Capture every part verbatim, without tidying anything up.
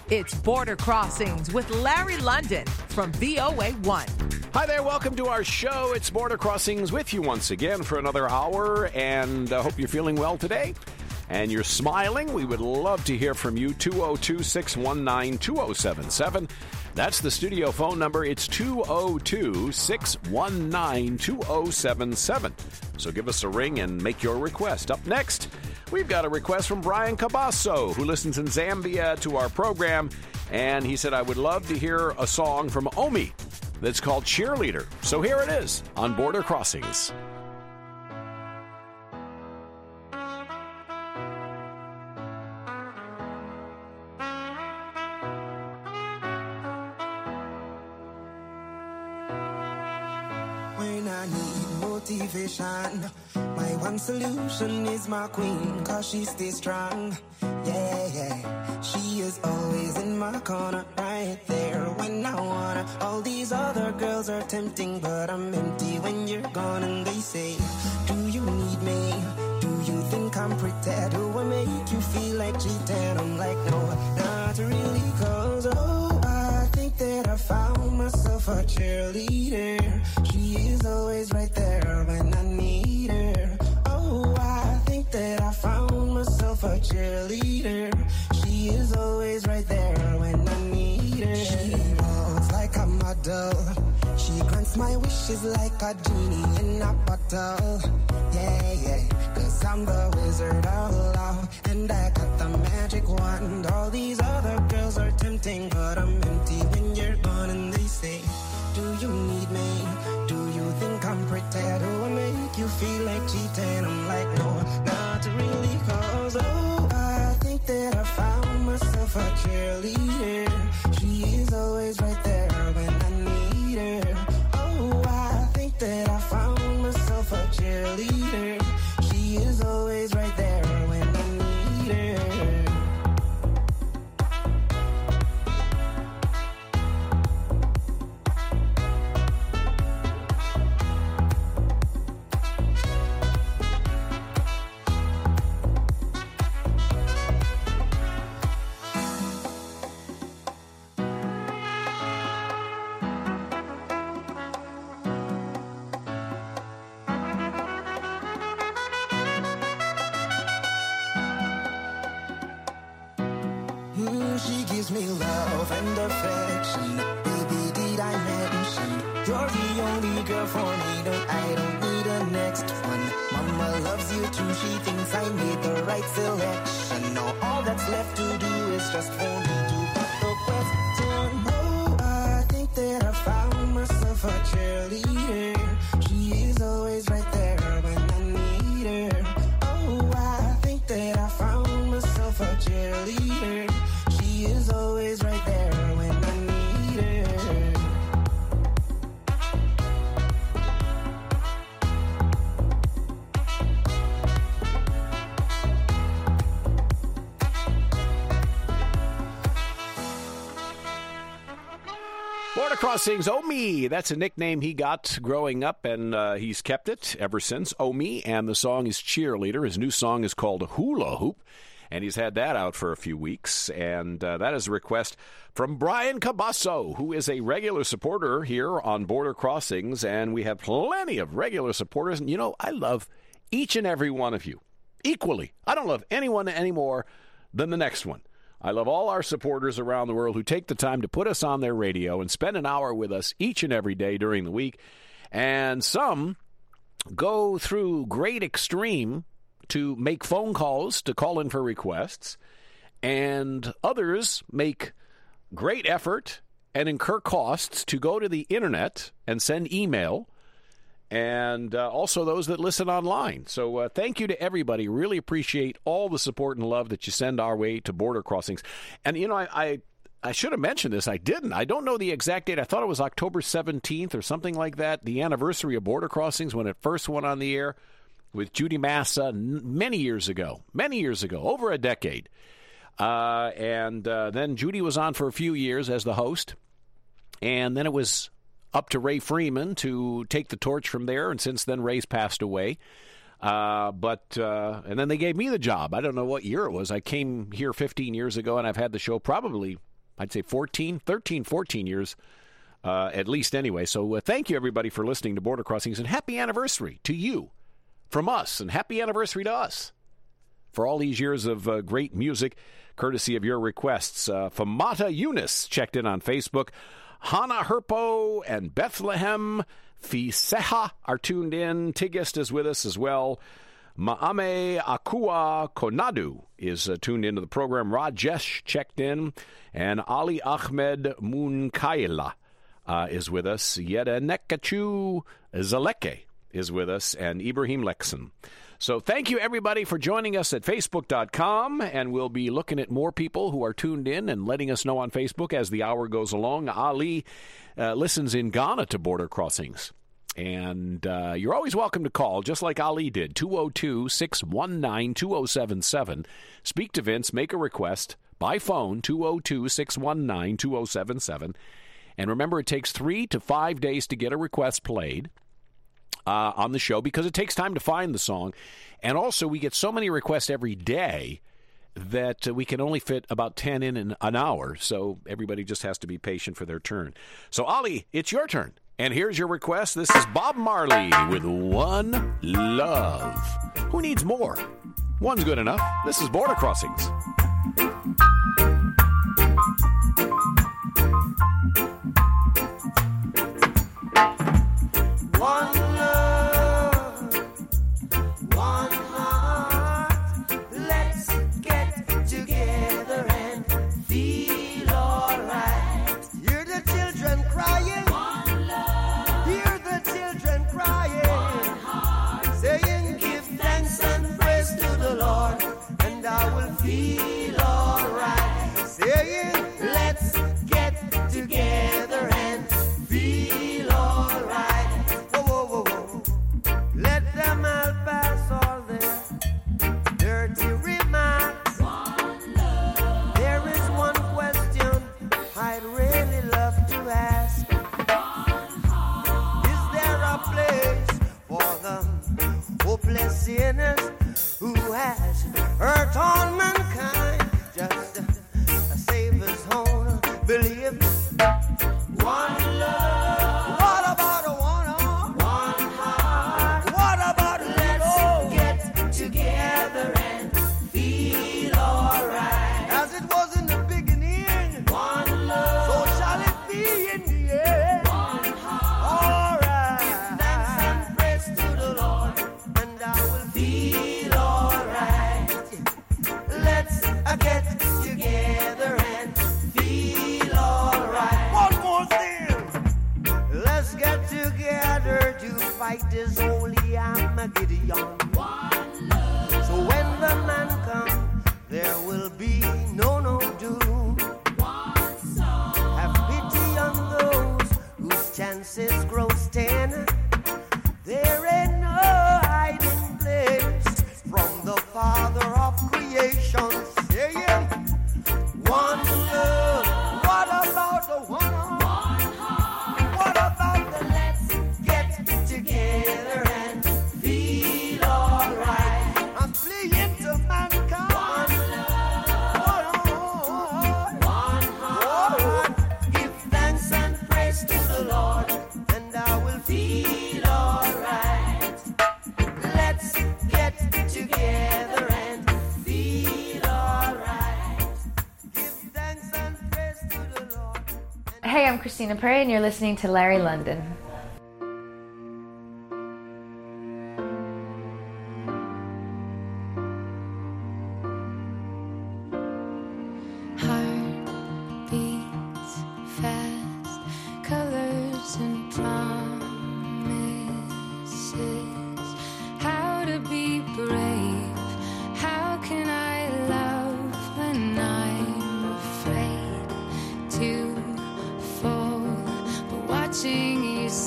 It's Border Crossings with Larry London from V O A one. Hi there, welcome to our show. It's Border Crossings with you once again for another hour, and I hope you're feeling well today and you're smiling. We would love to hear from you. two oh two, six one nine, two oh seven seven. That's the studio phone number. It's two oh two, six one nine, two oh seven seven. So give us a ring and make your request. Up next, we've got a request from Brian Cabasso, who listens in Zambia to our program, and he said, I would love to hear a song from Omi that's called Cheerleader. So here it is on Border Crossings. When I need motivation, my one solution is my queen, cause she stays strong. Yeah, yeah. She is always in my corner, right there when I wanna. All these other girls are tempting, but I'm empty when you're gone. And they say, do you need me? Do you think I'm pretty? Do I make you feel like cheating? I'm like, no, not really, cause oh, I think that I found myself a cheerleader. She is always right there when I need her. Oh, I think that I found myself a cheerleader. She is always right there when I need her. She walks like a model. She grants my wishes like a genie in a bottle. Yeah, yeah, cause I'm the wizard of love, and I got the magic wand. All these other girls are tempting, but I'm empty when you're gone. And they say, do you need me? Do you think I'm pretty? Do I make you feel like cheating? I'm like, no, not really, cause oh, I think that I found myself a cheerleader. She is always right there when I need her. Oh, I think that I found myself a cheerleader. She is always right there when I need her. She gives me love and affection. Baby, did I mention you're the only girl for me? No, I don't need a next one. Mama loves you too. She thinks I made the right selection. Now all that's left to do is just for me to put the question. Oh, I think that I found myself a cheerleader. She is always right there when I need her. Oh, I think that I found myself a cheerleader. She is always right there when I need her. Border Crossings, Omi. That's a nickname he got growing up, and uh, he's kept it ever since. Omi, and the song is Cheerleader. His new song is called Hula Hoop, and he's had that out for a few weeks, and uh, that is a request from Brian Cabasso, who is a regular supporter here on Border Crossings, and we have plenty of regular supporters. And, you know, I love each and every one of you equally. I don't love anyone any more than the next one. I love all our supporters around the world who take the time to put us on their radio and spend an hour with us each and every day during the week. And some go through great extreme to make phone calls to call in for requests, and others make great effort and incur costs to go to the internet and send email, and uh, also those that listen online. So uh, thank you to everybody. Really appreciate all the support and love that you send our way to Border Crossings. And, you know, I, I, I should have mentioned this. I didn't. I don't know the exact date. I thought it was October seventeenth or something like that, the anniversary of Border Crossings when it first went on the air with Judy Massa many years ago, many years ago, over a decade. Uh, and uh, then Judy was on for a few years as the host, and then it was up to Ray Freeman to take the torch from there, and since then Ray's passed away. Uh, but uh, and then they gave me the job. I don't know what year it was. I came here fifteen years ago, and I've had the show probably I'd say fourteen, thirteen, fourteen years uh, at least anyway. So uh, thank you, everybody, for listening to Border Crossings, and happy anniversary to you from us, and happy anniversary to us for all these years of uh, great music, courtesy of your requests. Uh, Famata Eunice checked in on Facebook. Hana Herpo and Bethlehem Fiseha are tuned in. Tigist is with us as well. Maame Akua Konadu is uh, tuned into the program. Rajesh checked in. And Ali Ahmed Munkaila uh, is with us. Yeda Nekachu Zaleke is with us. And Ibrahim Lexon. So thank you, everybody, for joining us at Facebook dot com, and we'll be looking at more people who are tuned in and letting us know on Facebook as the hour goes along. Ali uh, listens in Ghana to Border Crossings, and uh, you're always welcome to call, just like Ali did, two oh two, six one nine, two oh seven seven. Speak to Vince, make a request by phone, two oh two, six one nine, two oh seven seven. And remember, it takes three to five days to get a request played Uh, on the show, because it takes time to find the song. And also, we get so many requests every day that uh, we can only fit about ten in an, an hour. So everybody just has to be patient for their turn. So, Ali, it's your turn. And here's your request. This is Bob Marley with One Love. Who needs more? One's good enough. This is Border Crossings. One love, one heart, let's get together and feel alright. Hear the children crying, one love. Hear the children crying, one heart. Saying give thanks and praise to the Lord, and I will feel alright. Saying let's get together and feel alright. Let them all pass all their dirty remarks. One love. There is one question I'd really love to ask. One heart. Is there a place for the hopeless sinners who has hurt all mankind? Just a Savior's own belief. One love. What about a one heart? One heart. What about let's get together and feel alright? As it was in the beginning, one love. So shall it be in the end. One heart. Alright. Thanks and praise to the Lord, and I will feel alright. Let's uh, get together and feel alright. One more thing. Let's get together to fight this holy Armageddon. One love. So when the man comes, there will be no, no doom. One soul. Have pity on those whose chances grow ten. There ain't no hiding place from the Father of creation. Saying, one love. What about the one heart? What about the let's get together and feel alright? I'm playing to mankind. One love. One heart. Give thanks and praise to the Lord, and I will feel alright. Let's get together and feel alright. Give thanks and praise to the Lord. Hey, I'm Christina Perry, and you're listening to Larry London. Heart beats fast, colors and promises. How to be brave? How can I love when I'm afraid to fall? But watching you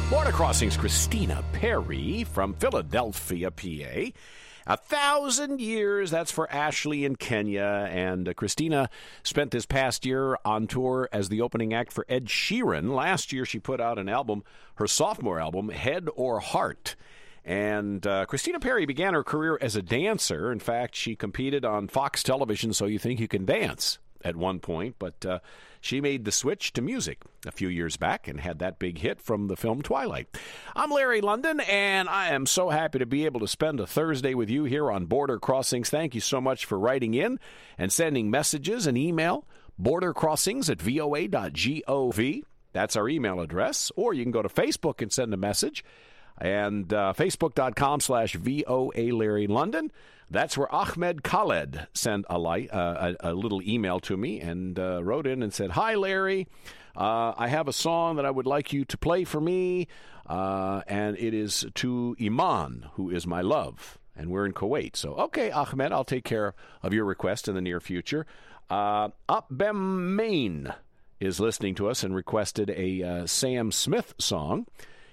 Border Crossings, Christina Perri from Philadelphia, P A. A thousand years, that's for Ashley in Kenya. And uh, Christina spent this past year on tour as the opening act for Ed Sheeran. Last year, she put out an album, her sophomore album, Head or Heart. And uh, Christina Perri began her career as a dancer. In fact, she competed on Fox Television, So You Think You Can Dance, at one point. But uh, she made the switch to music a few years back and had that big hit from the film Twilight. I'm Larry London, and I am so happy to be able to spend a Thursday with you here on Border Crossings. Thank you so much for writing in and sending messages and email. bordercrossings at v o a dot gov. That's our email address. Or you can go to Facebook and send a message. And uh, facebook.com slash VOA Larry London. That's where Ahmed Khaled sent a, li- uh, a, a little email to me and uh, wrote in and said, "Hi, Larry. Uh, I have a song that I would like you to play for me, uh, and it is to Iman, who is my love, and we're in Kuwait." So, okay, Ahmed, I'll take care of your request in the near future. Uh, Upbem Maine is listening to us and requested a uh, Sam Smith song.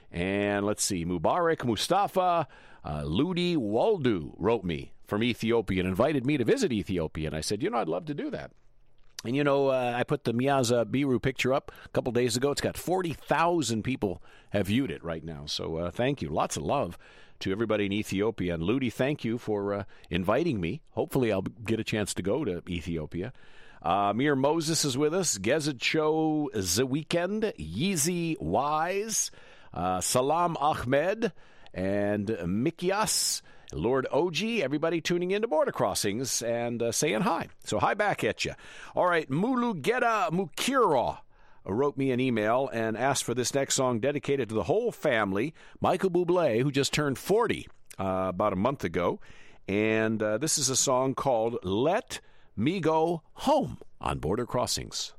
And let's see, Mubarak Mustafa uh, Ludi Waldu wrote me from Ethiopia and invited me to visit Ethiopia. And I said, you know, I'd love to do that. And, you know, uh, I put the Miaza Biru picture up a couple days ago. It's got forty thousand people have viewed it right now. So uh, thank you. Lots of love to everybody in Ethiopia. And Ludi, thank you for uh, inviting me. Hopefully I'll get a chance to go to Ethiopia. Uh, Mir Moses is with us. Gezet Show The Weekend. Yeezy Wise. Uh, Salam Ahmed and Mikias, Lord O G, everybody tuning in to Border Crossings and uh, saying hi. So hi back at you. All right, Mulugeta Mukira wrote me an email and asked for this next song dedicated to the whole family. Michael Bublé, who just turned forty uh, about a month ago. And uh, this is a song called Let Me Go Home on Border Crossings.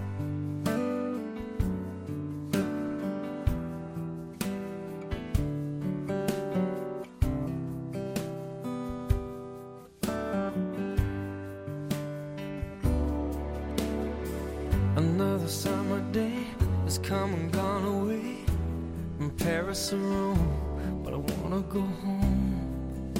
Another summer day has come and gone away from Paris or Rome, but I wanna go home.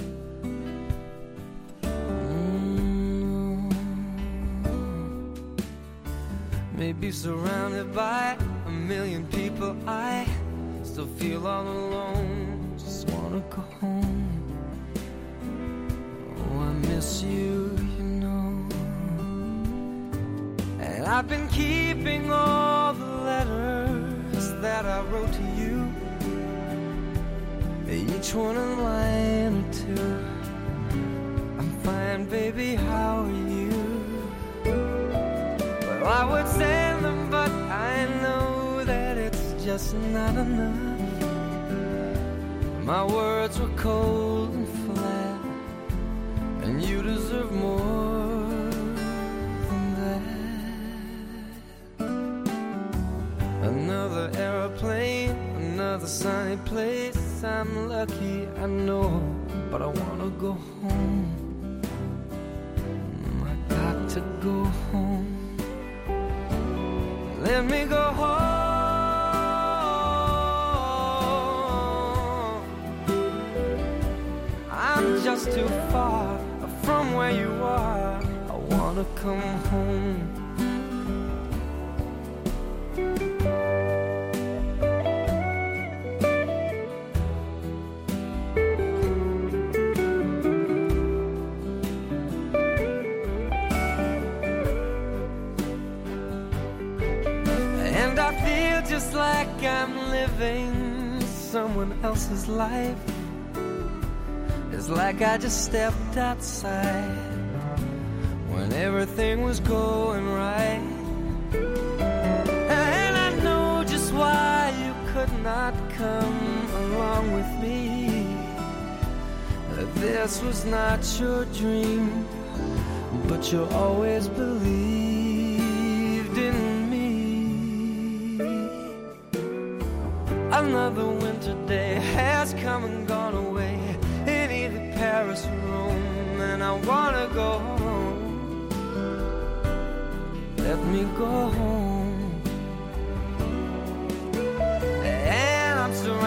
Mm-hmm. Maybe surrounded by a million people, I still feel all alone. Just wanna go home. Oh, I miss you, you know. And I've been keeping all the letters that I wrote to you, each one a line or two. I'm fine, baby, how are you? Well, I would send them, but I know that it's just not enough. My words were cold and flat, and you deserve more. Another aeroplane, another sunny place. I'm lucky, I know, but I wanna go home. I got to go home. Let me go home. I'm just too far from where you are. I wanna come home. Just like I'm living someone else's life. It's like I just stepped outside when everything was going right. And I know just why you could not come along with me. That this was not your dream, but you always believed in me. Another winter day has come and gone away in either Paris or Rome, and I wanna go home. Let me go home. And I'm surrounded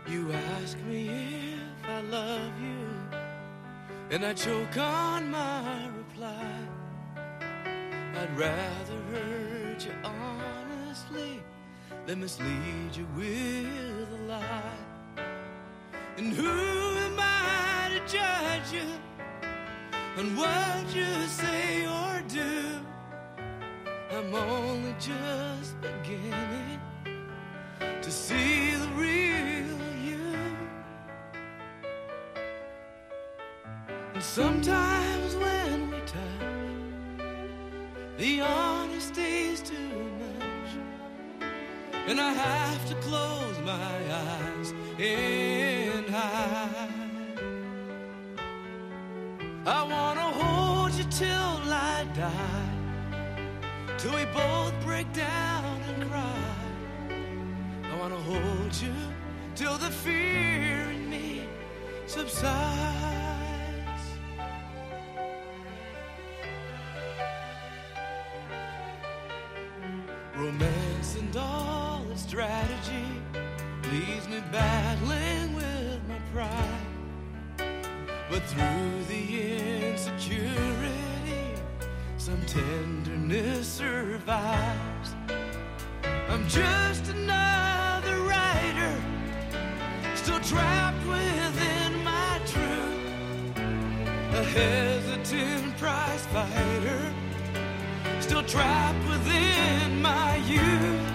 You ask me if I love you, and I choke on my reply. I'd rather hurt you honestly than mislead you with a lie. And who am I to judge you on what you say or do? I'm only just beginning to see the real you. And sometimes when we touch, the honesty's too much, and I have to close my eyes and hide. I wanna hold you till I die, till we both break down and cry. I wanna hold you till the fear in me subsides. Romance and all its strategy leaves me battling with my pride. But through the insecurity, some tenderness survives. I'm just another writer, still trapped within my truth. A hesitant prize fighter, still trapped within my youth.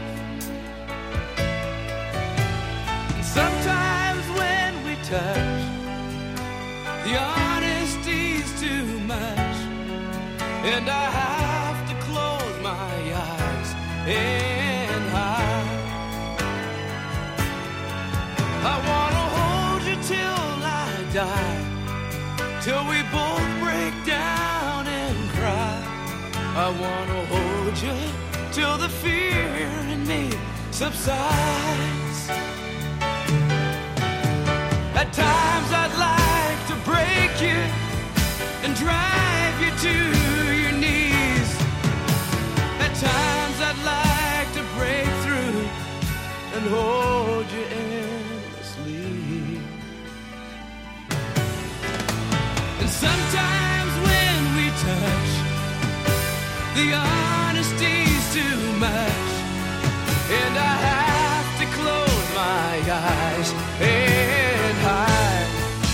And sometimes when we touch, the honesty's too much, and I have to close my eyes and hide. I wanna hold you till I die, till we both break down and cry. I wanna hold you till the fear in me subsides. At times I'd like to break you and drive you to your knees. At times I'd like to break through and hold you endlessly. And sometimes when we touch, the honesty's too much, and I have to close my eyes and hide.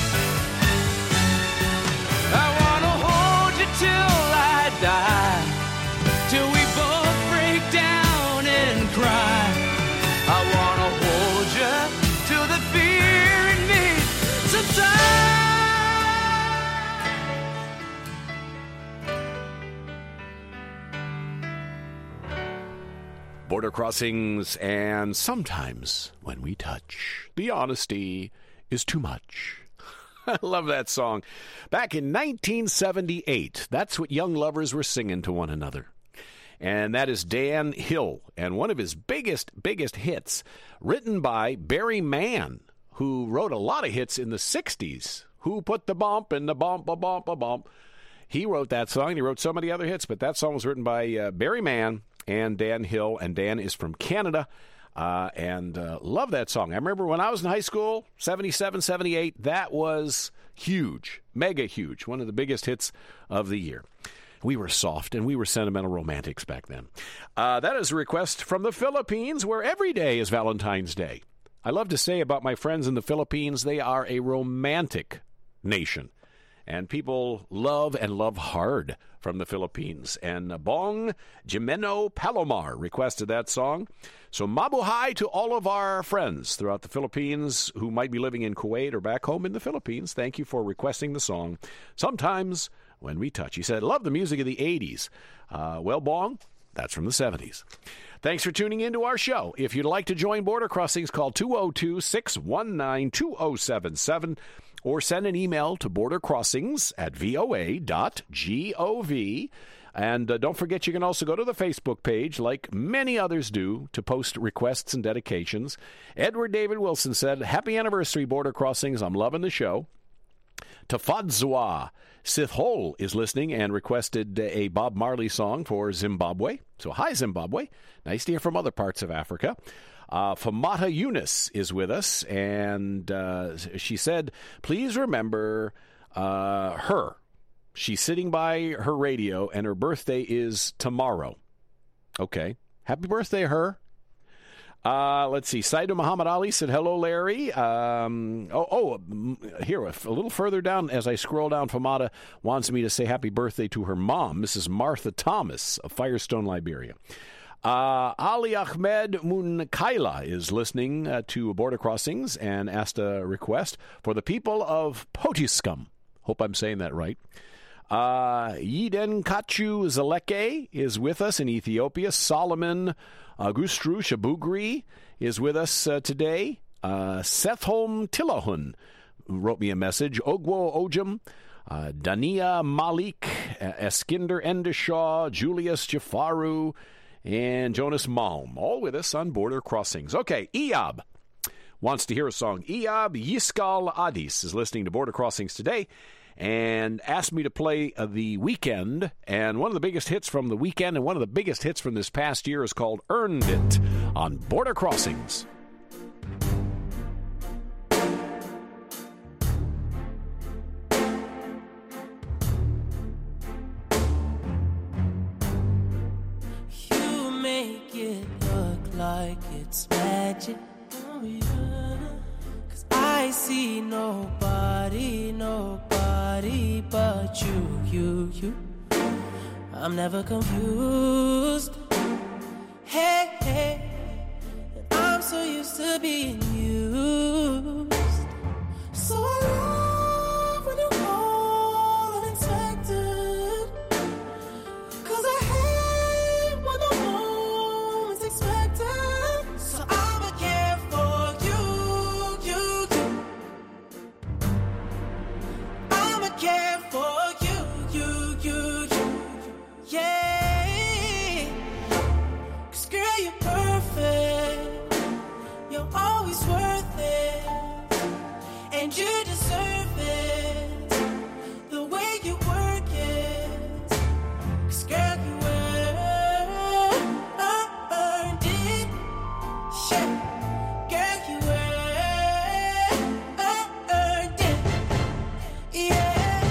I wanna hold you till I die, till we both break down and cry. I wanna hold you till the fear in me subsides. Border Crossings, and sometimes when we touch, the honesty is too much. I love that song. Back in nineteen seventy-eight, that's what young lovers were singing to one another. And that is Dan Hill, and one of his biggest, biggest hits, written by Barry Mann, who wrote a lot of hits in the sixties. Who put the bump in the bump, a bump, a bump. He wrote that song, and he wrote so many other hits, but that song was written by uh, Barry Mann and Dan Hill, and Dan is from Canada, uh, and uh, love that song. I remember when I was in high school, seventy-seven, seventy-eight, that was huge, mega huge, one of the biggest hits of the year. We were soft, and we were sentimental romantics back then. Uh, that is a request from the Philippines, where every day is Valentine's Day. I love to say about my friends in the Philippines, they are a romantic nation. And people love and love hard from the Philippines. And Bong Jimeno Palomar requested that song. So mabuhay to all of our friends throughout the Philippines who might be living in Kuwait or back home in the Philippines. Thank you for requesting the song, Sometimes When We Touch. He said, love the music of the eighties. Uh, well, Bong, that's from the seventies. Thanks for tuning in to our show. If you'd like to join Border Crossings, call two oh two, six one nine, two oh seven seven. Or send an email to bordercrossings at voa dot gov. And uh, don't forget, you can also go to the Facebook page, like many others do, to post requests and dedications. Edward David Wilson said, happy anniversary, Border Crossings. I'm loving the show. Tafadzwa Sith Hole is listening and requested a Bob Marley song for Zimbabwe. So hi, Zimbabwe. Nice to hear from other parts of Africa. Uh, Famata Yunus is with us, and uh, she said, please remember uh, her. She's sitting by her radio, and her birthday is tomorrow. Okay. Happy birthday, her. Uh, let's see. Saidu Muhammad Ali said, hello, Larry. Um, oh, oh, here, a little further down as I scroll down, Famata wants me to say happy birthday to her mom, Missus Martha Thomas of Firestone, Liberia. Uh, Ali Ahmed Munkaila is listening uh, to Border Crossings and asked a request for the people of Potiskum. Hope I'm saying that right. Uh, Yiden Kachu Zaleke is with us in Ethiopia. Solomon Agustru Shabugri is with us uh, today. Uh, Sethholm Tillahun wrote me a message. Ogwo Ojum, uh, Dania Malik, uh, Eskinder Endeshaw, Julius Jafaru, and Jonas Malm, all with us on Border Crossings. Okay, Iyab wants to hear a song. Iyab Yiskal Adis is listening to Border Crossings today and asked me to play uh, The Weekend. And one of the biggest hits from The Weekend and one of the biggest hits from this past year is called Earned It on Border Crossings. You make it look like it's magic. Oh, yeah. 'Cause I see nobody, nobody but you, you, you. I'm never confused. Hey, hey, I'm so used to being used. So I love when you call unexpected. 'Cause I hate when the moment's expected. So I'ma care for you, you, you. I'ma care for you, you, you, you. Yeah. 'Cause girl, you're perfect. You're always worth it. And you deserve it. The way you work it. 'Cause girl, you earned it. Yeah. Girl, you earned it. Yeah.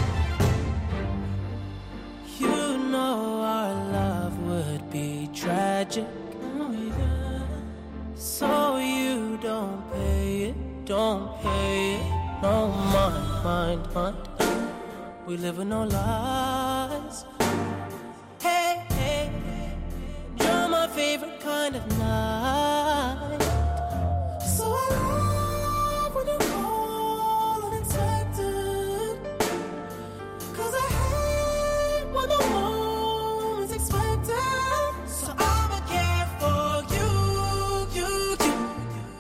You know our love would be tragic. Oh, yeah. So you don't pay it, don't pay it. No, mind, mind, mind. We live with no lies. Hey, hey, you're my favorite kind of night. So I love when you call unexpected. 'Cause I hate when the moment's expected. So I'ma care for you, you, you.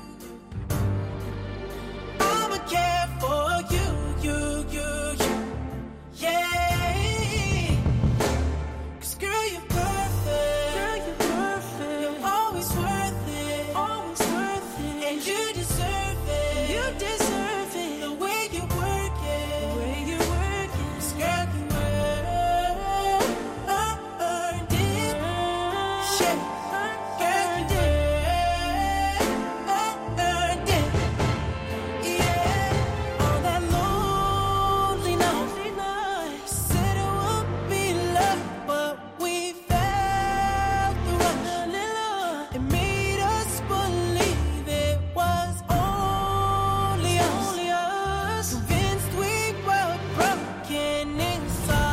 I'ma care for you, you, you, you. Yeah. 'Cause girl, you're perfect. Girl, you're perfect. You're always worth it. Always worth it. And you deserve it. You deserve it. The way you work it. The way you work it. 'Cause girl, you earned it. Shit. Girl, you earned it. Yeah, on that lonely night, said it would be love, but we felt the rush. It made us believe it was only us. Convinced we were broken inside.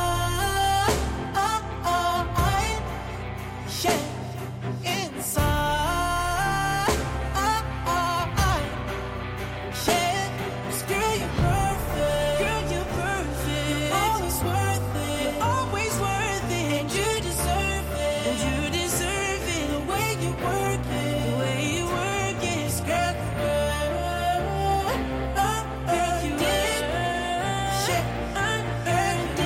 Yeah, inside. Yeah, 'cause girl, you're perfect. Girl, you're perfect. You're always worth it. You're always worth it. And you deserve it. And you deserve it. The way you work it. The way you work it. 'Cause girl, you earned it. Girl, you did. Yeah, earned it.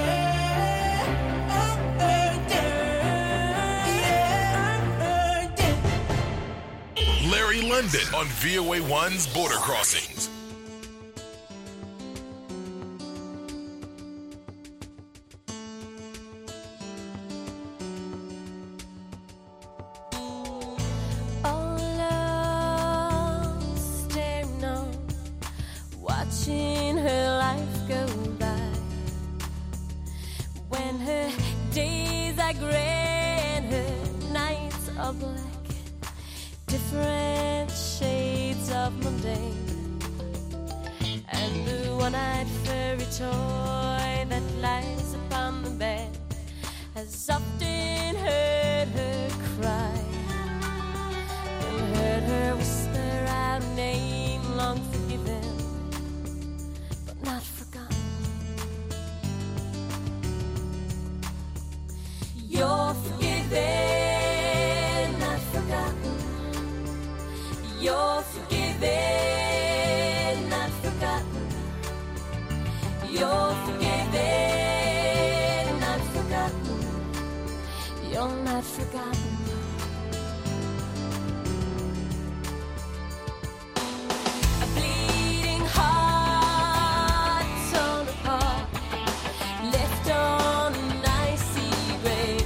Earned it. Yeah, earned it. Larry London on V O A one's Border Crossings. All different shades of mundane, and the one-eyed furry toy that lies upon the bed has often heard her cry and heard her whisper out a name long forgiven but not forgotten. You're forgiven, not forgotten. You're forgiven, not forgotten. You're forgiven, not forgotten. You're not forgotten. A bleeding heart torn apart, left on an icy grave.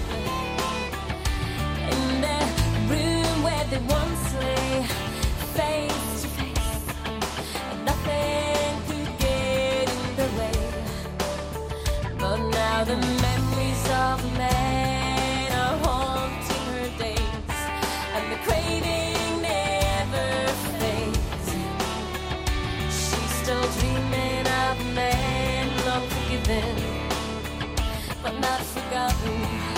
In the room where they once lay, face to face, and nothing could get in the way. But now the memories of a man are haunting her days, and the craving never fades. She's still dreaming of a man long forgiven, but not forgotten.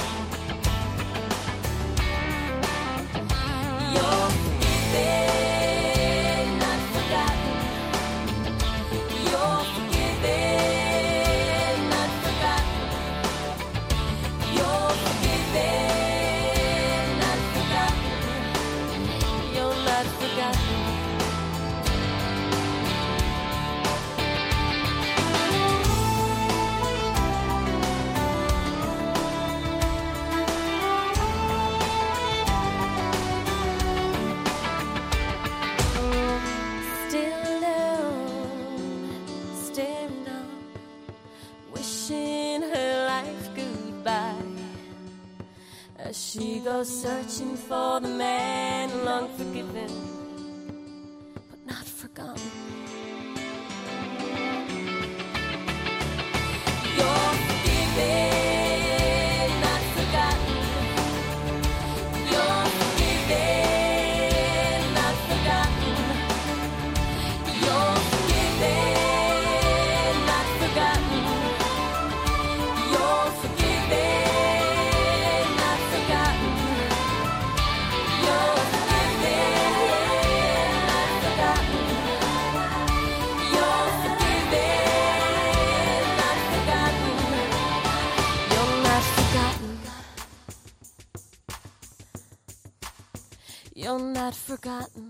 You're forgiven, not forgotten. You're forgiven, not forgotten. You're forgiven, not forgotten. You're not forgotten. Still alone, staring on, wishing her life goodbye, as she goes searching for the man long forgiven but not forgotten. You're forgiven, not forgotten. You're forgiven, not forgotten. You're forgiven, not forgotten. You're forgiven, not forgotten. You're forgiven, not forgotten. You're forgiven, not forgotten. You're not forgotten. You're not forgotten.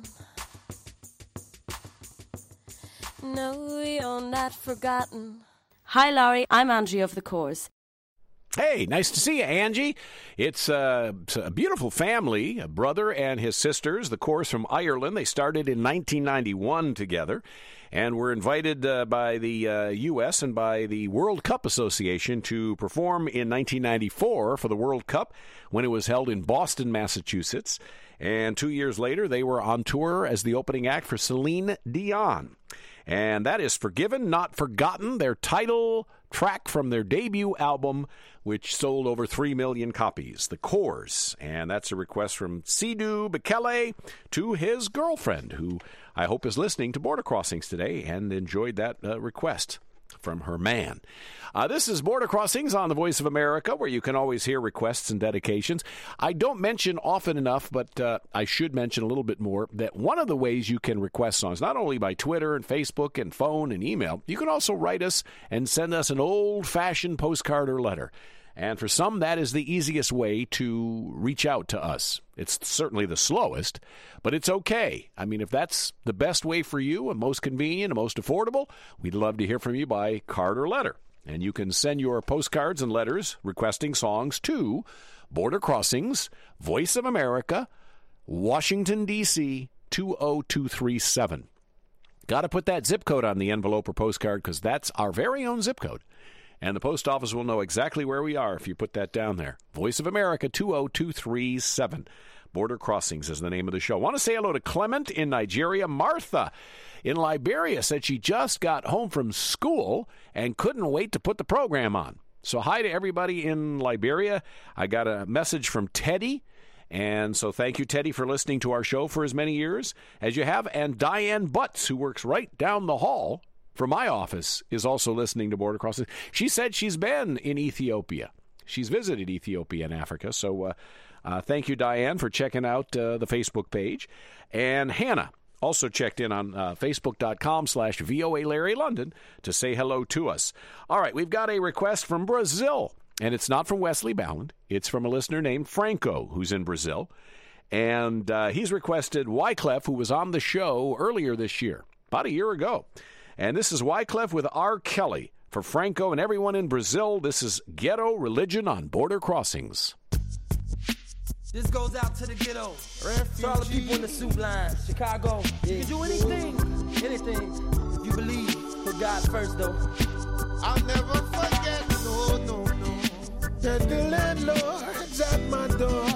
No, you're not forgotten. Hi, Laurie. I'm Angie of The Course. Hey, nice to see you, Angie. It's, uh, it's a beautiful family, a brother and his sisters, the Course from Ireland. They started in nineteen ninety-one together and were invited uh, by the uh, U S and by the World Cup Association to perform in nineteen ninety-four for the World Cup when it was held in Boston, Massachusetts. And two years later, they were on tour as the opening act for Celine Dion. And that is Forgiven, Not Forgotten, their title track from their debut album, which sold over three million copies, The Course. And that's a request from Sidhu Bekele to his girlfriend, who I hope is listening to Border Crossings today and enjoyed that uh, request from her man. Uh, this is Border Crossings on the Voice of America, where you can always hear requests and dedications. I don't mention often enough, but uh, I should mention a little bit more, that one of the ways you can request songs, not only by Twitter and Facebook and phone and email, you can also write us and send us an old-fashioned postcard or letter. And for some, that is the easiest way to reach out to us. It's certainly the slowest, but it's okay. I mean, if that's the best way for you and most convenient and most affordable, we'd love to hear from you by card or letter. And you can send your postcards and letters requesting songs to Border Crossings, Voice of America, Washington, D C two oh two three seven. Got to put that zip code on the envelope or postcard because that's our very own zip code. And the post office will know exactly where we are if you put that down there. Voice of America, two oh two three seven. Border Crossings is the name of the show. I want to say hello to Clement in Nigeria. Martha in Liberia said she just got home from school and couldn't wait to put the program on. So hi to everybody in Liberia. I got a message from Teddy, And so thank you, Teddy, for listening to our show for as many years as you have. And Diane Butts, who works right down the hall from my office, is also listening to Border Crossings. She said she's been in Ethiopia. She's visited Ethiopia and Africa. So uh, uh, thank you, Diane, for checking out uh, the Facebook page. And Hannah also checked in on uh, Facebook.com slash VOA Larry London to say hello to us. All right, we've got a request from Brazil. And it's not from Wesley Bowland. It's from a listener named Franco, who's in Brazil. And uh, he's requested Wyclef, who was on the show earlier this year, about a year ago. And this is Wyclef with R. Kelly. For Franco and everyone in Brazil, this is Ghetto Religion on Border Crossings. This goes out to the ghetto. To all the people in the soup line. Chicago. Yeah. You can do anything. Anything. If you believe. Put God first, though. I'll never forget. No, no, no. That the landlord's at my door.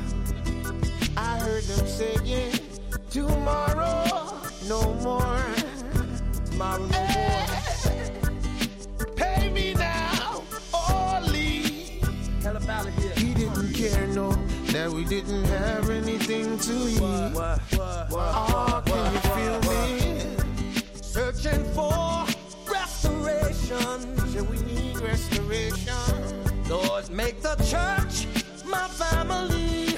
I heard them saying, tomorrow, no more. Tomorrow, no hey, more. Pay me now, or leave. Hell about it here. He didn't care, no, that we didn't have anything to eat. What, what, what, what, oh, can what, you what, feel what, me? Searching for restoration. Yeah, we need restoration. Lord, make the church my family.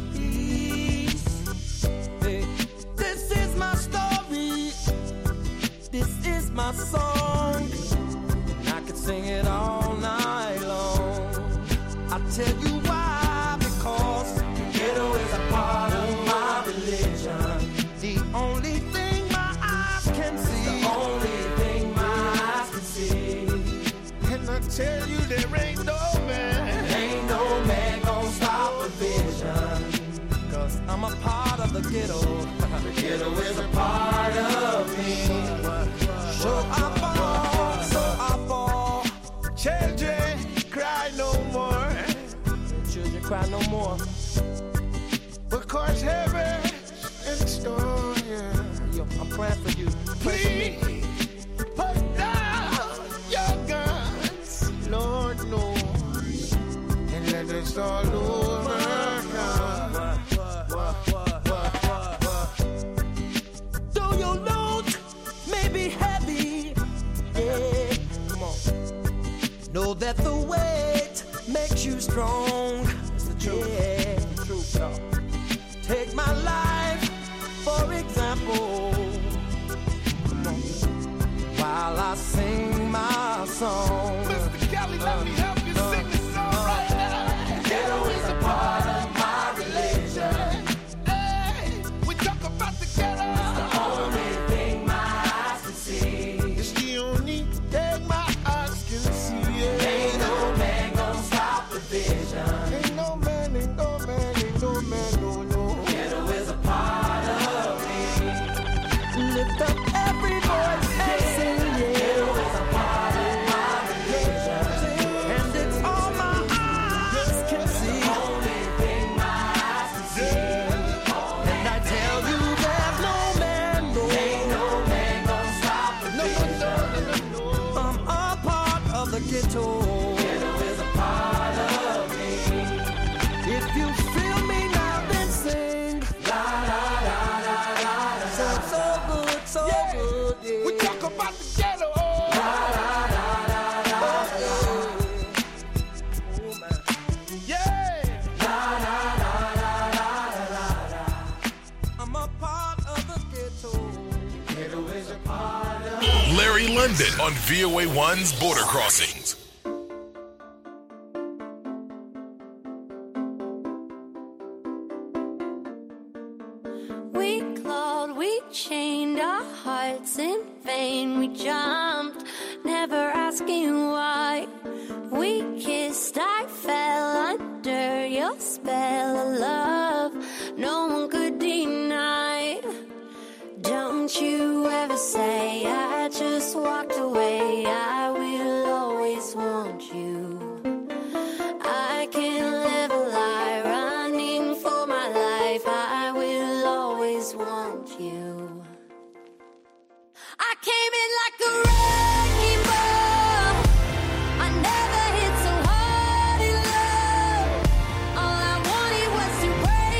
Peace. Hey, this is my story. This is my song. I could sing it all night long. I tell you why, because the ghetto is a part of my religion. The only thing my eyes can see. The only thing my eyes can see. And I tell you there ain't no Ain't no man gonna stop the vision. Cause I'm a part of the ghetto. The ghetto is a part of me. So I fall, so I fall. Children cry no more. Children cry no more. Because heaven in store, yeah. Yo, I'm praying for you. Pray Please for me. put down your guns, Lord knows. Let us all overcome. Though your load may be heavy, yeah. Come on. Know that the weight makes you strong. It's the truth. Yeah. The truth, y'all. Take my life, for example. Come on. While I sing my song. Mister Kelly, let me help you uh, sing this song uh, right now. Ghetto is a part of my religion. Hey, we talk about the ghetto. It's the only thing my eyes can see. It's the only thing my eyes can see. Yeah. Ain't no man gonna stop the vision. Ain't no man, ain't no man, ain't no man, no, no. Ghetto is a part of me. Lift up every voice and sing, yeah. Ghetto is a part of my religion. And it's all my eyes can see. The only thing my eyes can see. And I tell you there's no man, no. Ain't no man gonna stop the vision. I'm a part of the ghetto. Ghetto is a part of me. If you feel me now, then sing. La la la la la la. So, so good, so Yeah. good. Yeah. We talk about the ghetto. La la la la la la. Oh man. Yeah. La la la la la la la. I'm a part of the ghetto. Ghetto is a part of me. Larry London on V O A one's Border Crossings. We clawed, we chained our hearts in vain. We jumped, never asking why. We kissed, I fell under your spell of love. No one could deny. Don't you ever say I just walked away. I will always want you. I can't live a lie, running for my life. I will always want you. I came in like a wrecking ball. I never hit so hard in love. All I wanted was to break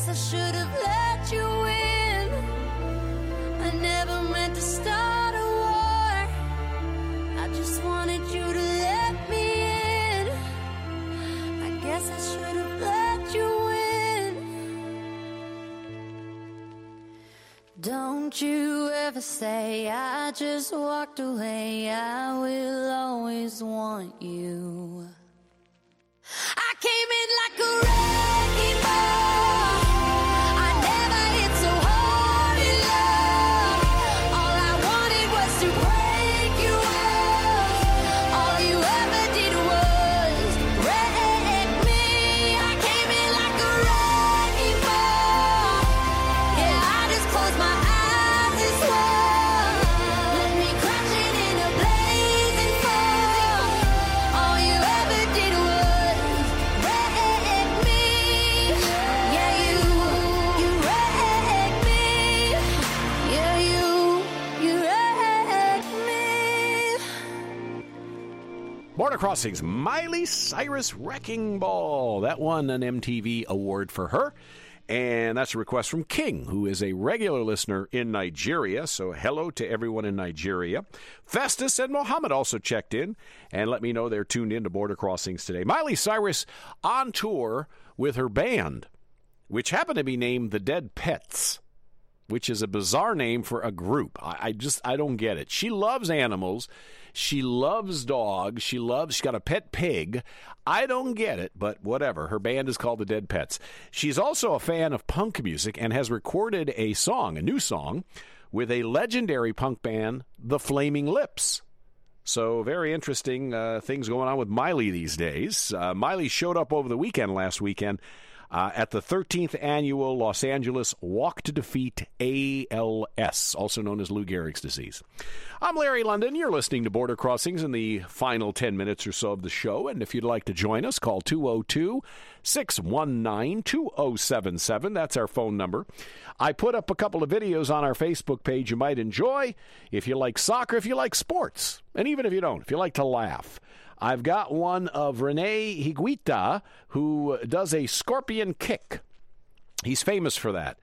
guess I should have let you in. I never meant to start a war. I just wanted you to let me in. I guess I should have let you in. Don't you ever say I just walked away. I will always want you. I came in like a wrecking ball. I never hit so hard in love. All I wanted was to break you up. All you ever did was wreck me. I came in like a wrecking ball. Yeah, I just closed my eyes and swore. Let me crash it in a blazing fall. All you ever did was Border Crossings, Miley Cyrus Wrecking Ball. That won an M T V award for her. And that's a request from King, who is a regular listener in Nigeria. So hello to everyone in Nigeria. Festus and Mohammed also checked in and let me know they're tuned in to Border Crossings today. Miley Cyrus on tour with her band, which happened to be named The Dead Pets, which is a bizarre name for a group. I, I just, I don't get it. She loves animals. She loves dogs. She loves, she's got a pet pig. I don't get it, but whatever. Her band is called The Dead Pets. She's also a fan of punk music and has recorded a song, a new song, with a legendary punk band, The Flaming Lips. So very interesting uh, things going on with Miley these days. Uh, Miley showed up over the weekend, last weekend, Uh, at the thirteenth Annual Los Angeles Walk to Defeat A L S, also known as Lou Gehrig's disease. I'm Larry London. You're listening to Border Crossings in the final ten minutes or so of the show. And if you'd like to join us, call two oh two, six one nine, two oh seven seven. That's our phone number. I put up a couple of videos on our Facebook page you might enjoy if you like soccer, if you like sports, and even if you don't, if you like to laugh. I've got one of Rene Higuita, who does a scorpion kick. He's famous for that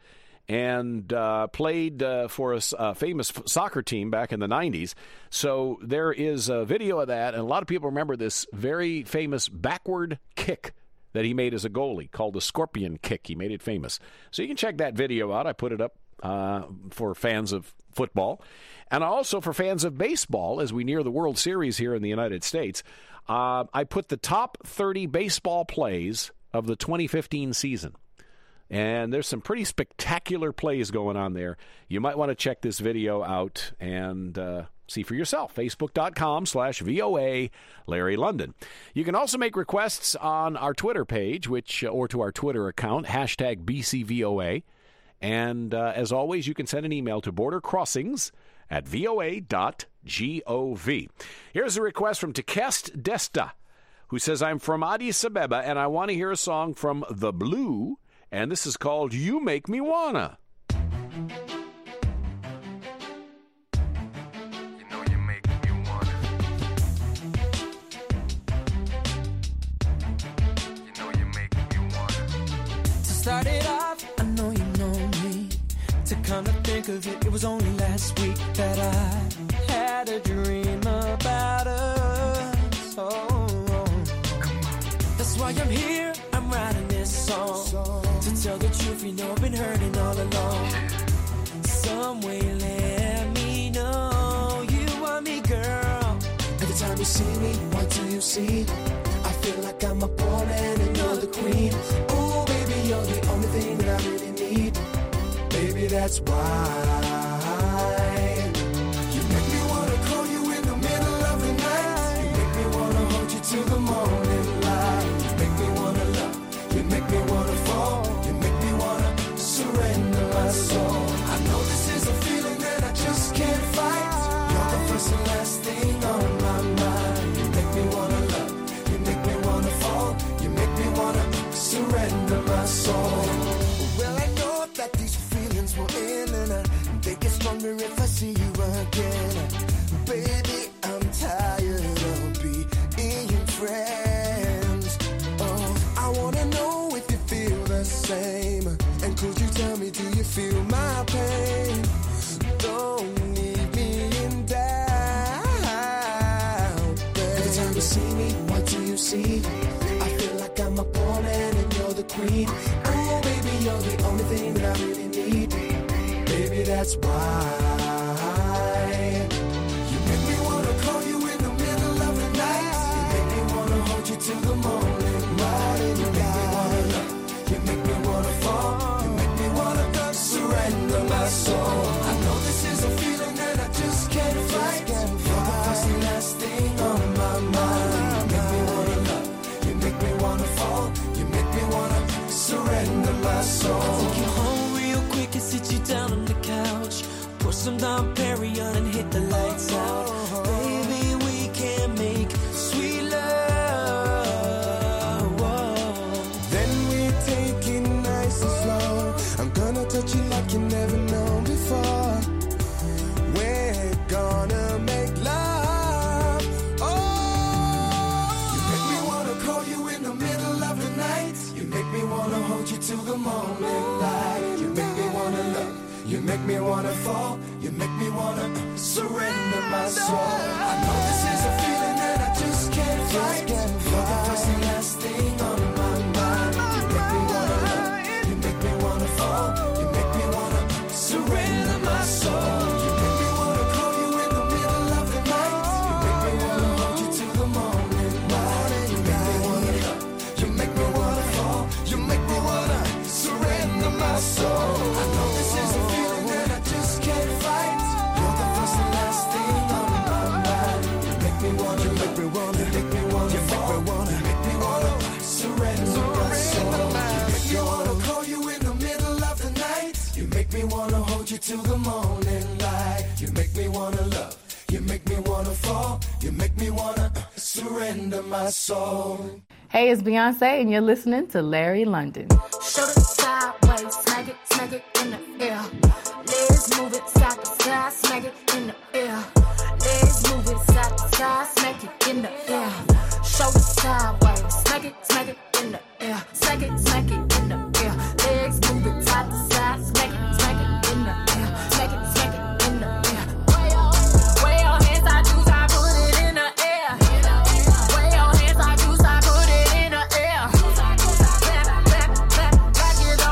and uh, played uh, for a, a famous f- soccer team back in the nineties. So there is a video of that, and a lot of people remember this very famous backward kick that he made as a goalie called the scorpion kick. He made it famous. So you can check that video out. I put it up uh, for fans of football. And also for fans of baseball, as we near the World Series here in the United States, uh, I put the top thirty baseball plays of the twenty fifteen season. And there's some pretty spectacular plays going on there. You might want to check this video out and uh, see for yourself. Facebook.com slash VOA Larry London. You can also make requests on our Twitter page, which or to our Twitter account, hashtag B C V O A. And uh, as always, you can send an email to Border Crossings at V O A dot gov. Here's a request from Tekest Desta, who says, I'm from Addis Ababa, and I want to hear a song from The Blue, and this is called You Make Me Wanna. You know you make me wanna. You know you make me wanna. To start it off, I know you know me. To kind of think of it, it was only last week that I had a dream about us. Oh, that's why I'm here, I'm writing this song. To tell the truth, you know I've been hurting all along. Some way let me know you want me, girl. Every time you see me, what do you see? I feel like I'm a pawn and you're the queen. Oh, baby, you're the only thing that I really need. Baby, that's why you make me wanna call you in the middle of the night. You make me wanna hold you till the morning light. You make me wanna love. You make me wanna fall. You make me wanna surrender my soul. I know this is a feeling that I just can't fight. You're the first and last thing on my mind. You make me wanna love. You make me wanna fall. You make me wanna surrender my soul. Well, I know that these feelings will end and I, they get stronger if I see you again. Baby, I'm tired of being friends. Oh, I wanna know if you feel the same. And could you tell me, do you feel my pain? Don't leave me in doubt, babe. Every time you see me, what do you see? I feel like I'm a pawn and you're the queen. Oh, baby, you're the only thing that I really need. Baby, that's why you make me wanna call you in the middle of the night. You make me wanna hold you till the morning light. You make me wanna love, you make me wanna fall, you make me wanna surrender my soul. I know this is a feeling that I just can't fight. You're the first and last thing on my mind. You make me wanna love, you make me wanna fall, you make me wanna surrender my soul. I'll take you home real quick and sit you down on the couch. Pour some Dom Perignon and hit the lights out. Baby, we can make sweet love. Whoa. Then we take it nice and slow. I'm gonna touch you like you never known before. We're gonna make love. Oh, you make me wanna call you in the middle of the night. You make me wanna hold you till the morning light. You make me wanna love, you make me wanna fall, you make me wanna surrender my soul. I know this is a feeling that I just can't fight. You're the first and last thing on my mind. You make me wanna love, you make me wanna fall, you make me wanna surrender my soul. You make me wanna call you in the middle of the night. You make me wanna hold you till the morning light. You make me wanna love, you make me wanna fall, you make me wanna surrender my soul. I know this is a feeling that I just can't fight. You're the first and last thing on my mind. You make me wanna, you make me wanna, you make me wanna, you make me wanna, you make me wanna surrender my soul. You make me wanna call you in the middle of the night. You make me wanna hold you till the morning light. You make me wanna love, you make me wanna fall, you make me wanna surrender my soul. Hey, it's Beyonce, and you're listening to Larry London. Show it sideways, smack it, smack it in the air. Legs move it side to side, smack it in the air. Legs move it side to side, smack it in the air. Show it sideways, smack it, smack it in the air. Smack it, smack it in the air. Legs move it side to side, smack it, smack it in the air. Smack it, smack it in the air. Way your hands, I do, I put it in the air. Way your hands, I do, I put it in the air. Back, back, back, back it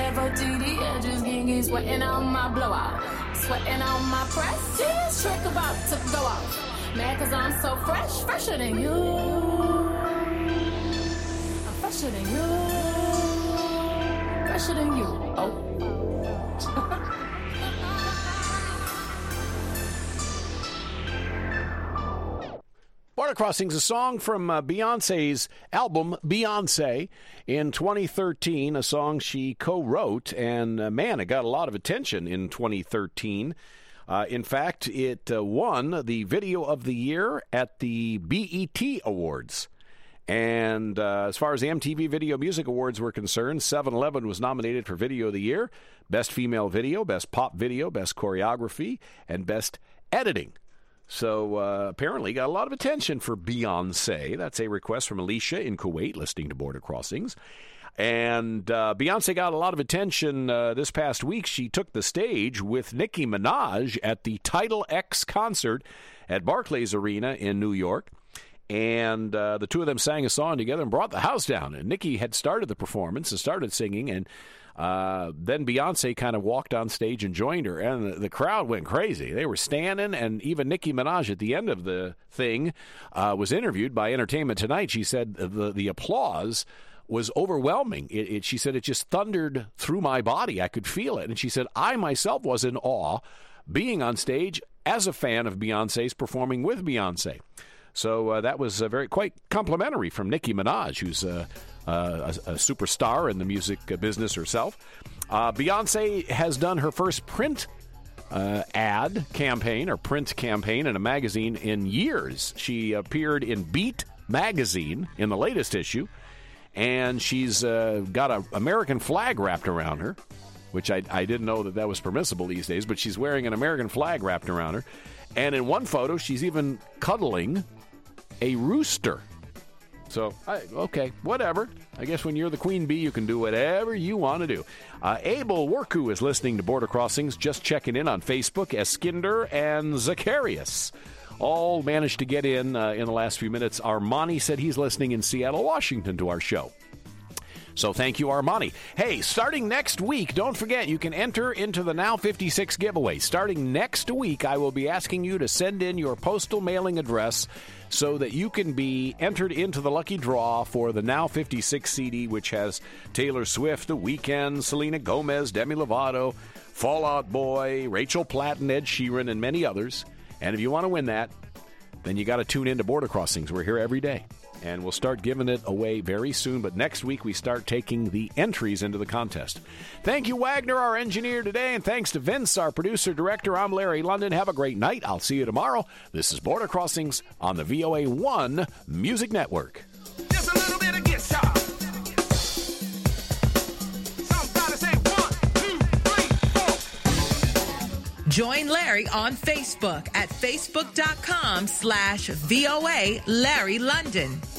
F O T D, I just can't get sweating on my blowout. Sweating on my press, this trick about to go off. Mad cause I'm so fresh, fresher than you. I'm fresher than you. Fresher than you. Oh. Border Crossings, a song from uh, Beyonce's album Beyonce in twenty thirteen, a song she co-wrote, and uh, man, it got a lot of attention in twenty thirteen. Uh, in fact, it uh, won the Video of the Year at the B E T Awards. And uh, as far as the M T V Video Music Awards were concerned, seven eleven was nominated for Video of the Year, Best Female Video, Best Pop Video, Best Choreography, and Best Editing. So uh, apparently got a lot of attention for Beyonce. That's a request from Alicia in Kuwait, listening to Border Crossings. And uh, Beyonce got a lot of attention uh, this past week. She took the stage with Nicki Minaj at the Tidal X concert at Barclays Arena in New York. And uh, the two of them sang a song together and brought the house down. And Nicki had started the performance and started singing, and Uh, then Beyonce kind of walked on stage and joined her, and the, the crowd went crazy. They were standing, and even Nicki Minaj at the end of the thing uh, was interviewed by Entertainment Tonight. She said the, the applause was overwhelming. It, it, she said it just thundered through my body. I could feel it. And she said, I myself was in awe being on stage as a fan of Beyonce's, performing with Beyonce. So uh, that was uh, very quite complimentary from Nicki Minaj, who's uh, uh, a, a superstar in the music business herself. Uh, Beyonce has done her first print uh, ad campaign or print campaign in a magazine in years. She appeared in Beat magazine in the latest issue, and she's uh, got an American flag wrapped around her, which I, I didn't know that that was permissible these days, but she's wearing an American flag wrapped around her. And in one photo, she's even cuddling a rooster. So, I, okay, whatever. I guess when you're the queen bee, you can do whatever you want to do. Uh, Abel Worku is listening to Border Crossings, just checking in on Facebook. Eskinder and Zacharias all managed to get in uh, in the last few minutes. Armani said he's listening in Seattle, Washington to our show. So thank you, Armani. Hey, starting next week, don't forget, you can enter into the Now fifty-six giveaway. Starting next week, I will be asking you to send in your postal mailing address so that you can be entered into the lucky draw for the Now fifty-six C D, which has Taylor Swift, The Weeknd, Selena Gomez, Demi Lovato, Fall Out Boy, Rachel Platt, and Ed Sheeran, and many others. And if you want to win that, then you got to tune in to Border Crossings. We're here every day. And we'll start giving it away very soon. But next week, we start taking the entries into the contest. Thank you, Wagner, our engineer today. And thanks to Vince, our producer-director. I'm Larry London. Have a great night. I'll see you tomorrow. This is Border Crossings on the V O A one Music Network. Just a little bit of guitar. Somebody say one, two, three, four. Join Larry on Facebook at facebook.com slash VOA Larry London.